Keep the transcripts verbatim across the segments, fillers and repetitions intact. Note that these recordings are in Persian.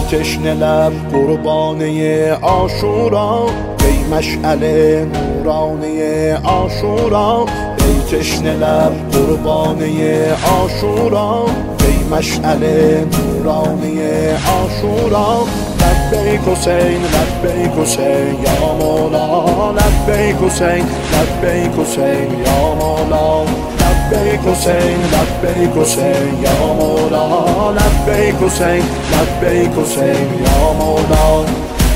ای تشنه لب قربانه عاشورا، ای مشعل نورانه عاشورا، ای تشنه لب قربانه عاشورا، ای مشعل نورانه عاشورا. لبیک حسین لبیک حسین یا مولا، لبیک حسین لبیک حسین یا مولا، لبیک حسین لبیک حسین یا مولا، لبیک حسین لبیک حسین یا مولا.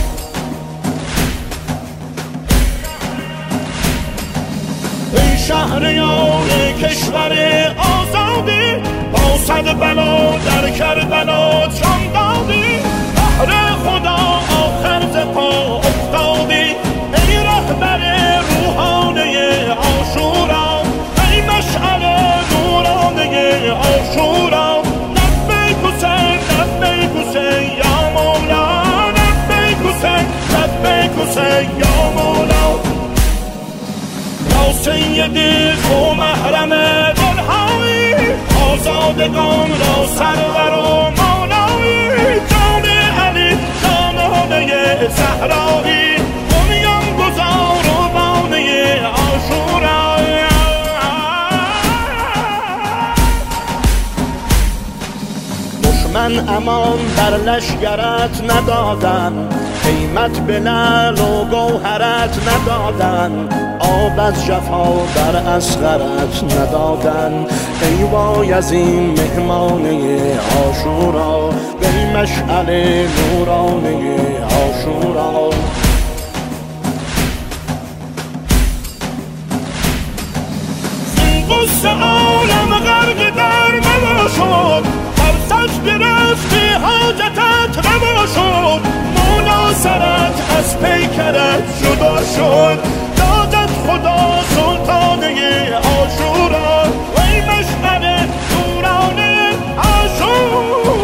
ای شهریار کشور آزادی، با صد بلا در کربلا جان دادی، بهر خدا آخر ز پا افتادی. ای رهبر روحانه عاشورا، ای مشعل نورانه عاشورا. لبیک حسین لبیک حسین یا مولا، لبیک حسین لبیک حسین یا مولا. یا سیدی تو محرم دلهایی، آزادگان را سرور و مولایی. جان علی زمانه زهرایی، بنیان گذار و بانه عاشورا. دشمن امان بر لشکرت ندادن، قیمت به لعل و گوهرت ندادن، آب از جفا بر اصغرت ندادن. ای وای از این مهمانه عاشورا، ای مشعل نورانه عاشورا. این قصه عالم غرق در ملا شد، فرصت گرفتی حاجتت روا شد. مولا سرت از پیکرت جدا شد، دادت خدا سلطانه عاشورا. وی مشعل نورانه عاشورا.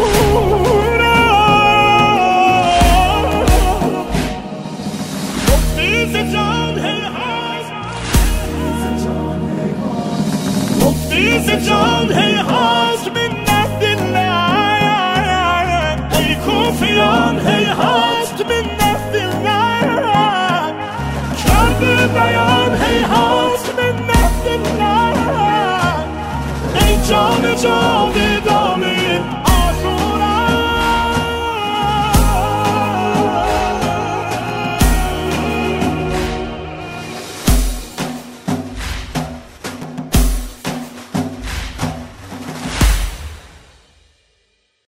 مفتی ز جان هی هاست، مفتی ز جان هی هاست منت الله. ای کوفیان هی هاست منت الله، کرد بیان هی هاست منت الله. ای جان جان